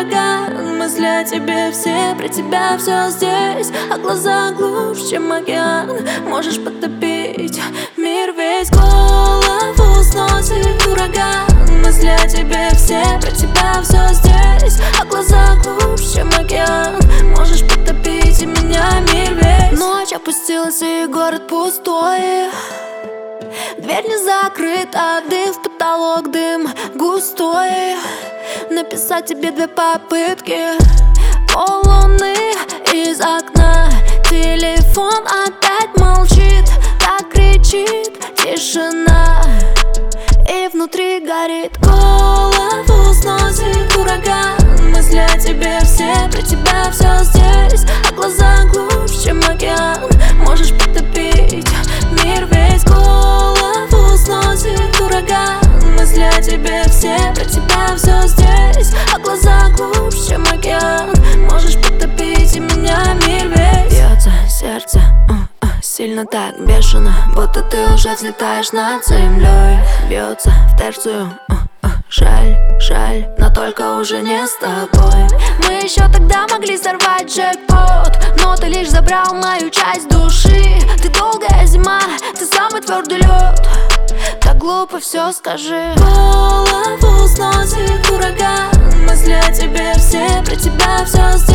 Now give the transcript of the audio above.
ураган. Мысли о тебе все, про тебя все здесь, а глаза глубже, чем океан. Можешь потопить мир весь, голову сносит ураган. Мысли о тебе все, про тебя все здесь, а глаза глубже, чем океан. Можешь потопить и меня мир весь. Ночь опустилась и город пустой. Дверь не закрыта, дым в потолок, дым густой. Написать тебе 2 попытки, поллуны из окна. Телефон опять молчит, так кричит тишина. И внутри горит, голову сносит ураган. Мысли о тебе все, про тебя все здесь, а глаза глубже, чем океан. Можешь потопить мир весь, голову сносит ураган. Мысли о тебе все, про тебя все здесь, а глаза глубже, чем океан. Можешь потопить и меня мир весь. Бьется сердце сильно так бешено, будто ты уже взлетаешь над землей. Бьется в терцию, жаль, жаль, но только уже не с тобой. Мы еще тогда могли сорвать джекпот, но ты лишь забрал мою часть души. Ты долгая зима, ты самый твердый лед. Так глупо все скажи. Голову сносит ураган. Мысли о тебе все, про тебя все здесь,